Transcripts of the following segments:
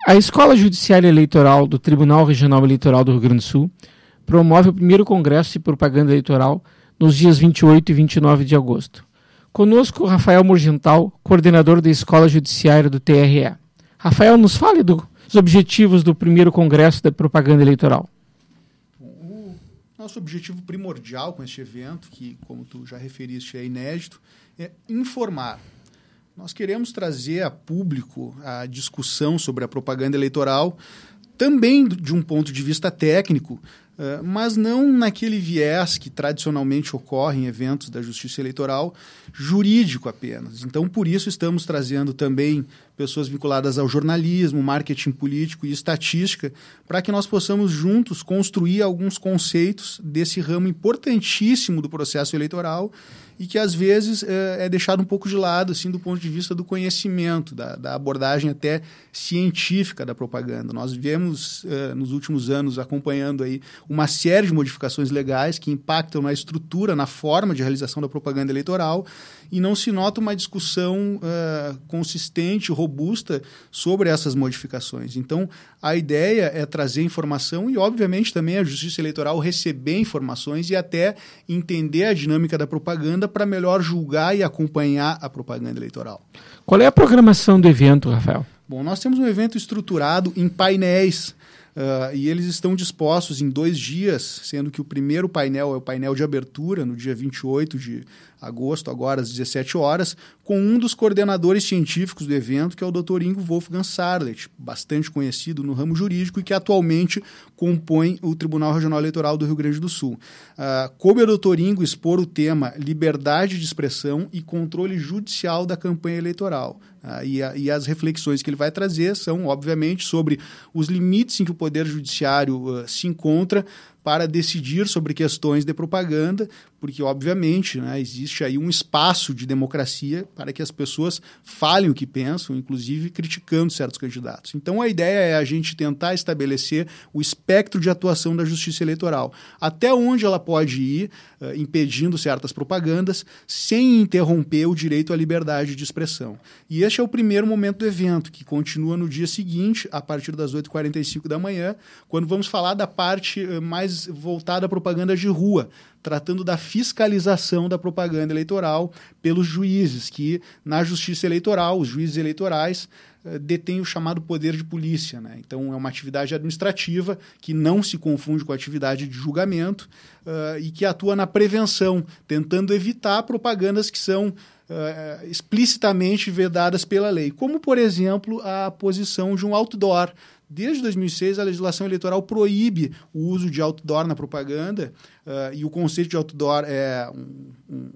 A Escola Judiciária Eleitoral do Tribunal Regional Eleitoral do Rio Grande do Sul promove o primeiro Congresso de Propaganda Eleitoral nos dias 28 e 29 de agosto. Conosco, Rafael Morgenthal, coordenador da Escola Judiciária do TRE. Rafael, nos fale dos objetivos do primeiro Congresso da Propaganda Eleitoral. O nosso objetivo primordial com este evento, que, como tu já referiste, é inédito, é informar. Nós queremos trazer a público a discussão sobre a propaganda eleitoral, também de um ponto de vista técnico, mas não naquele viés que tradicionalmente ocorre em eventos da Justiça Eleitoral, jurídico apenas. Então, por isso, estamos trazendo também pessoas vinculadas ao jornalismo, marketing político e estatística, para que nós possamos juntos construir alguns conceitos desse ramo importantíssimo do processo eleitoral e que, às vezes, é deixado um pouco de lado, assim, do ponto de vista do conhecimento, da abordagem até científica da propaganda. Nós vivemos, nos últimos anos, acompanhando aí uma série de modificações legais que impactam na estrutura, na forma de realização da propaganda eleitoral, e não se nota uma discussão consistente, robusta sobre essas modificações. Então, a ideia é trazer informação e, obviamente, também a Justiça Eleitoral receber informações e até entender a dinâmica da propaganda para melhor julgar e acompanhar a propaganda eleitoral. Qual é a programação do evento, Rafael? Bom, nós temos um evento estruturado em painéis, e eles estão dispostos em 2 dias, sendo que o primeiro painel é o painel de abertura, no dia 28 de agosto, agora às 17 horas, com um dos coordenadores científicos do evento, que é o Dr. Ingo Wolfgang Sarlet, bastante conhecido no ramo jurídico e que atualmente compõe o Tribunal Regional Eleitoral do Rio Grande do Sul. Coube ao Dr. Ingo expor o tema liberdade de expressão e controle judicial da campanha eleitoral. E as reflexões que ele vai trazer são, obviamente, sobre os limites em que o Poder Judiciário se encontra para decidir sobre questões de propaganda, porque, obviamente, né, existe aí um espaço de democracia para que as pessoas falem o que pensam, inclusive criticando certos candidatos. Então, a ideia é a gente tentar estabelecer o espectro de atuação da Justiça Eleitoral, até onde ela pode ir, impedindo certas propagandas, sem interromper o direito à liberdade de expressão. E este é o primeiro momento do evento, que continua no dia seguinte, a partir das 8h45 da manhã, quando vamos falar da parte mais voltada à propaganda de rua, tratando da fiscalização da propaganda eleitoral pelos juízes, que na Justiça Eleitoral, os juízes eleitorais detêm o chamado poder de polícia, né? Então, é uma atividade administrativa que não se confunde com a atividade de julgamento e que atua na prevenção, tentando evitar propagandas que são explicitamente vedadas pela lei, como, por exemplo, a posição de um outdoor. Desde 2006, a legislação eleitoral proíbe o uso de outdoor na propaganda, e o conceito de outdoor é um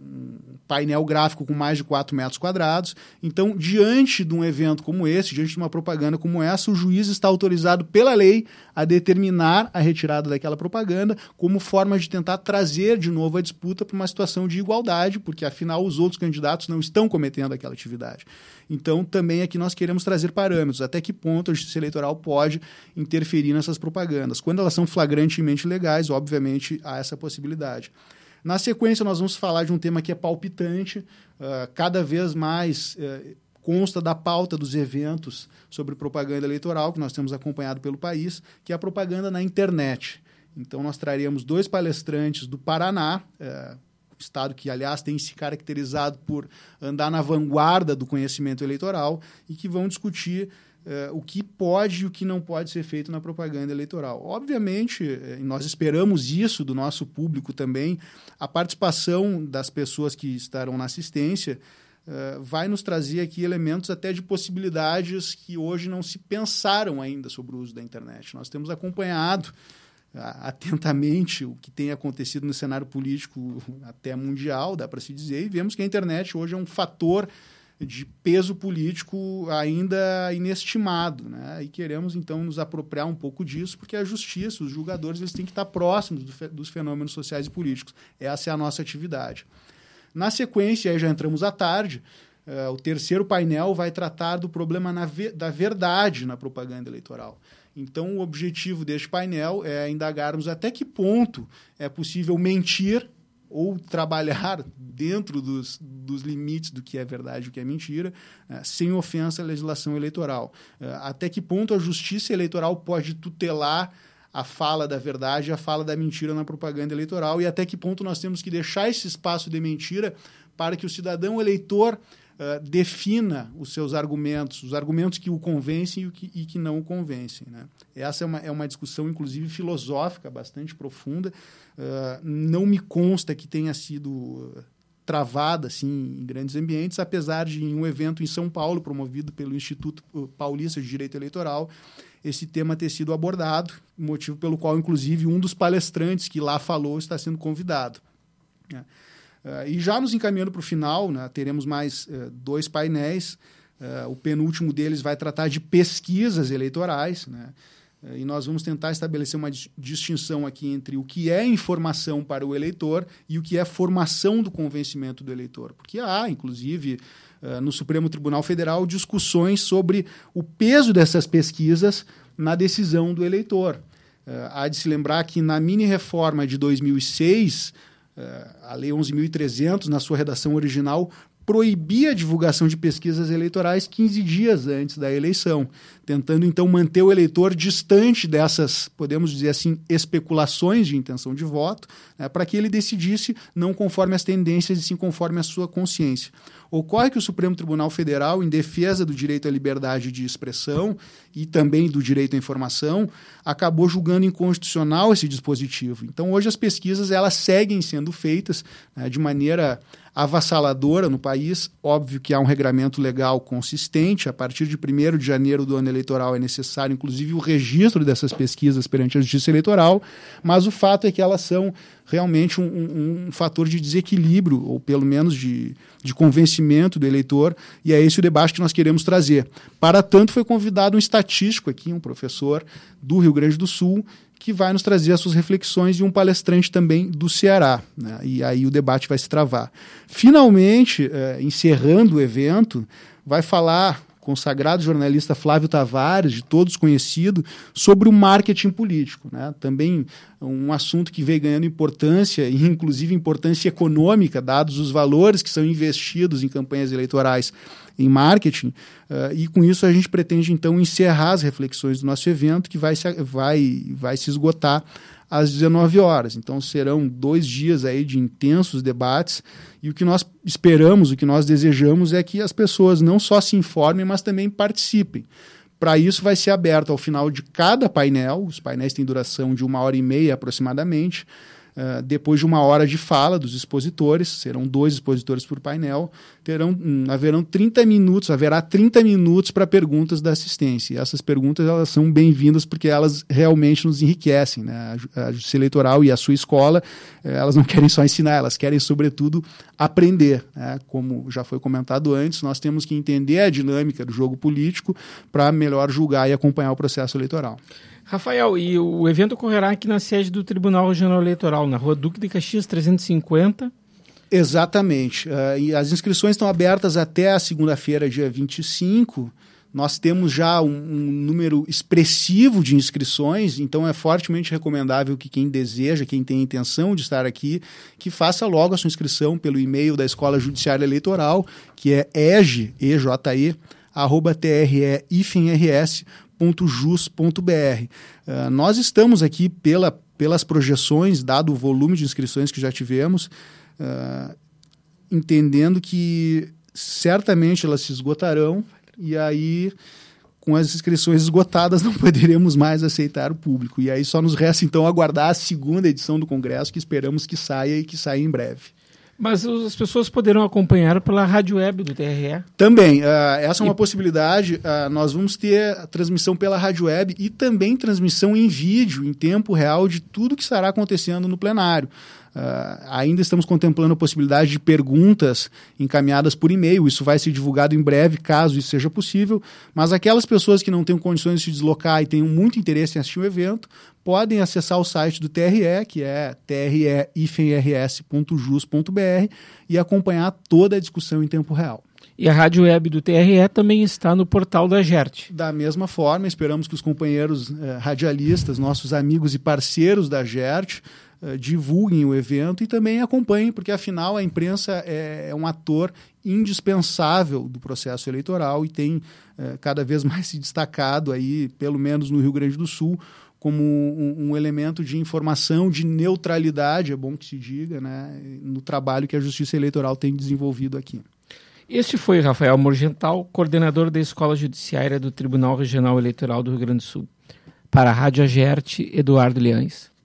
painel gráfico com mais de 4 metros quadrados. Então, diante de um evento como esse, diante de uma propaganda como essa, o juiz está autorizado pela lei a determinar a retirada daquela propaganda como forma de tentar trazer de novo a disputa para uma situação de igualdade, porque, afinal, os outros candidatos não estão cometendo aquela atividade. Então, também aqui nós queremos trazer parâmetros, até que ponto a Justiça Eleitoral pode interferir nessas propagandas. Quando elas são flagrantemente legais, obviamente, há essa possibilidade. Na sequência, nós vamos falar de um tema que é palpitante, cada vez mais consta da pauta dos eventos sobre propaganda eleitoral que nós temos acompanhado pelo país, que é a propaganda na internet. Então, nós traremos 2 palestrantes do Paraná, estado que, aliás, tem se caracterizado por andar na vanguarda do conhecimento eleitoral e que vão discutir o que pode e o que não pode ser feito na propaganda eleitoral. Obviamente, nós esperamos isso do nosso público também, a participação das pessoas que estarão na assistência vai nos trazer aqui elementos até de possibilidades que hoje não se pensaram ainda sobre o uso da internet. Nós temos acompanhado atentamente o que tem acontecido no cenário político até mundial, dá para se dizer, e vemos que a internet hoje é um fator de peso político ainda inestimado, né? E queremos, então, nos apropriar um pouco disso, porque a justiça, os julgadores, eles têm que estar próximos dos fenômenos sociais e políticos. Essa é a nossa atividade. Na sequência, aí já entramos à tarde, o terceiro painel vai tratar do problema da verdade na propaganda eleitoral. Então, o objetivo deste painel é indagarmos até que ponto é possível mentir ou trabalhar dentro dos limites do que é verdade e o que é mentira, sem ofensa à legislação eleitoral. Até que ponto a justiça eleitoral pode tutelar a fala da verdade e a fala da mentira na propaganda eleitoral, e até que ponto nós temos que deixar esse espaço de mentira para que o cidadão eleitor defina os seus argumentos, os argumentos que o convencem e que não o convencem, né? Essa é uma discussão, inclusive, filosófica, bastante profunda. Não me consta que tenha sido travada assim, em grandes ambientes, apesar de, em um evento em São Paulo, promovido pelo Instituto Paulista de Direito Eleitoral, esse tema ter sido abordado, motivo pelo qual, inclusive, um dos palestrantes que lá falou está sendo convidado, né? E já nos encaminhando para o final, né, teremos mais 2 painéis. O penúltimo deles vai tratar de pesquisas eleitorais, né? E nós vamos tentar estabelecer uma distinção aqui entre o que é informação para o eleitor e o que é formação do convencimento do eleitor. Porque há, inclusive, no Supremo Tribunal Federal, discussões sobre o peso dessas pesquisas na decisão do eleitor. Há de se lembrar que na mini-reforma de 2006, a Lei 11.300, na sua redação original, proibia a divulgação de pesquisas eleitorais 15 dias antes da eleição, tentando, então, manter o eleitor distante dessas, podemos dizer assim, especulações de intenção de voto, né, para que ele decidisse não conforme as tendências e sim conforme a sua consciência. Ocorre que o Supremo Tribunal Federal, em defesa do direito à liberdade de expressão e também do direito à informação, acabou julgando inconstitucional esse dispositivo. Então, hoje as pesquisas elas seguem sendo feitas, né, de maneira avassaladora no país. Óbvio que há um regramento legal consistente. A partir de 1º de janeiro do ano eleitoral é necessário, inclusive, o registro dessas pesquisas perante a Justiça Eleitoral, mas o fato é que elas são realmente um fator de desequilíbrio, ou pelo menos de convencimento do eleitor, e é esse o debate que nós queremos trazer. Para tanto, foi convidado um estatístico aqui, um professor do Rio Grande do Sul, que vai nos trazer as suas reflexões, e um palestrante também do Ceará, né? E aí o debate vai se travar. Finalmente, encerrando o evento, vai falar o consagrado jornalista Flávio Tavares, de todos conhecido, sobre o marketing político, né? Também um assunto que veio ganhando importância, e inclusive importância econômica, dados os valores que são investidos em campanhas eleitorais em marketing, e com isso a gente pretende, então, encerrar as reflexões do nosso evento, que vai se esgotar às 19 horas. Então, serão 2 dias aí de intensos debates, e o que nós esperamos, o que nós desejamos é que as pessoas não só se informem, mas também participem. Para isso, vai ser aberto ao final de cada painel, os painéis têm duração de 1h30 aproximadamente. Depois de 1 hora de fala dos expositores, serão 2 expositores por painel, haverá 30 minutos para perguntas da assistência. E essas perguntas elas são bem-vindas porque elas realmente nos enriquecem, né? A Justiça Eleitoral e a sua escola, elas não querem só ensinar, elas querem, sobretudo, aprender, né? Como já foi comentado antes, nós temos que entender a dinâmica do jogo político para melhor julgar e acompanhar o processo eleitoral. Rafael, e o evento ocorrerá aqui na sede do Tribunal Regional Eleitoral, na Rua Duque de Caxias 350. Exatamente. E as inscrições estão abertas até a segunda-feira, dia 25. Nós temos já um número expressivo de inscrições, então é fortemente recomendável que quem deseja, quem tem a intenção de estar aqui, que faça logo a sua inscrição pelo e-mail da Escola Judiciária Eleitoral, que é ege.tre-tre-jus.br. Nós estamos aqui pelas projeções, dado o volume de inscrições que já tivemos, entendendo que certamente elas se esgotarão, e aí, com as inscrições esgotadas, não poderemos mais aceitar o público. E aí só nos resta, então, aguardar a segunda edição do Congresso, que esperamos que saia e que saia em breve. Mas as pessoas poderão acompanhar pela rádio web do TRE? Também. Essa é uma possibilidade. Nós vamos ter a transmissão pela rádio web e também transmissão em vídeo, em tempo real, de tudo que estará acontecendo no plenário. Ainda estamos contemplando a possibilidade de perguntas encaminhadas por e-mail. Isso vai ser divulgado em breve, caso isso seja possível. Mas aquelas pessoas que não têm condições de se deslocar e tenham muito interesse em assistir o evento, podem acessar o site do TRE, que é tre-rs.jus.br, e acompanhar toda a discussão em tempo real. E a rádio web do TRE também está no portal da GERT. Da mesma forma, esperamos que os companheiros radialistas, nossos amigos e parceiros da GERT, divulguem o evento e também acompanhem, porque afinal a imprensa é um ator indispensável do processo eleitoral e tem cada vez mais se destacado aí, pelo menos no Rio Grande do Sul, como um elemento de informação, de neutralidade, é bom que se diga, né, no trabalho que a Justiça Eleitoral tem desenvolvido aqui. Este foi Rafael Morgental, coordenador da Escola Judiciária do Tribunal Regional Eleitoral do Rio Grande do Sul. Para a Rádio AGERT, Eduardo Leães.